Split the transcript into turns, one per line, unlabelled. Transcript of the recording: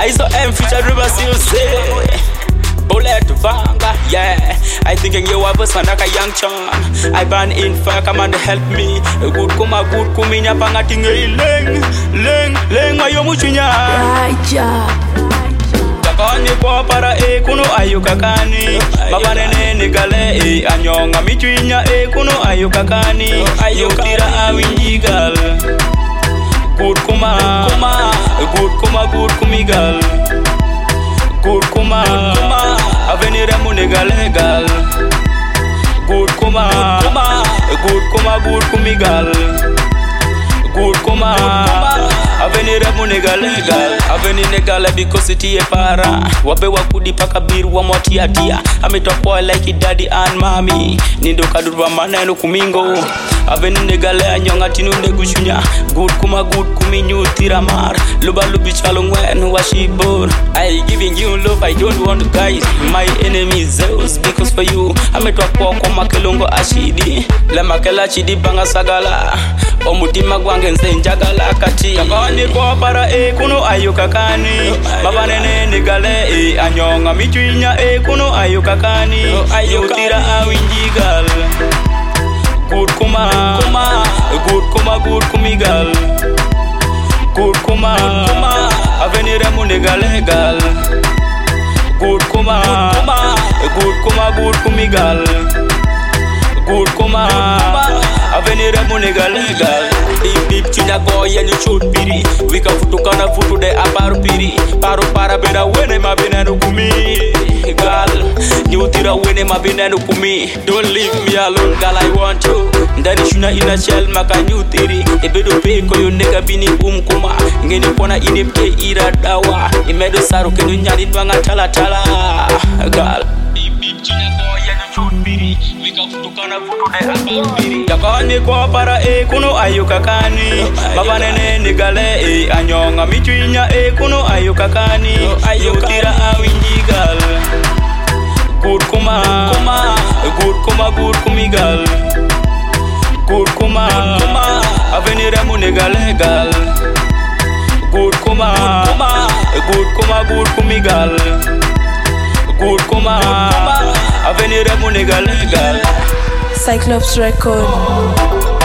I saw M feature River say Bullet Vanga, yeah. I thinking you are was like a young chon. I ban in fire, come and help me. Good kuminya pangating leng mayomuchinya.
Right job.
Kakani kwa para kuno ayukakani. Mabanene nigale anyonga michinya kuno ayukakani. Ayukira awinjigal. Good kumigal. Good kuma, avenir munigal legal. Good kuma, good kumigal. Good kuma, avenir munigal legal. Avenir legal because it is para. Wabe wakudi paka biru wa moti adia. Ametopoa like daddy and mommy. Nindo kadurwa maneno kumingo. Avenir legal anyonga tinu negushunya. Good kuminyu tiramar. Luba lubi chalongwen washibor. I giving you love, I don't want to guide my enemies Zeus because for you ametwapo kwa makelongo ashidi la makela chidi banga sagala omutima gwange nze njagala kati yakoni kwa para kuno ayukakani mabanene nigale anyonga michinya kuno ayukakani ayutira awinjigal good kumigal good kuma avenir munigal legal. Good kuma good kumigal. Good kuma avenir munigal legal. Deep chinya go yani shoot piri. Wika futukana futu de aparu piri. Paru para bena wene mabinenu kumi. Gal, nyutira wene mabinenu kumi. Don't leave me alone, girl, I want you. Ndani shuna ina shell maka nyutiri. Ebedo peko yo nega bini kuma. Ngeni pona inepke ira dawa. Imedo saru kenu nyari dwanga tala. Gal, deep chinya go yani shoot piri. Wika futukana futu de aparu piri. Yakani kwa para kuno ayukakani. Mabanene nigale anyonga michinya kuno ayukakani. Ayutira awinjigal. Good kumigal. Good kuma, avenir munigal legal. Good kuma, good kumigal. Good kuma, avenir munigal legal.
Cyclops Record.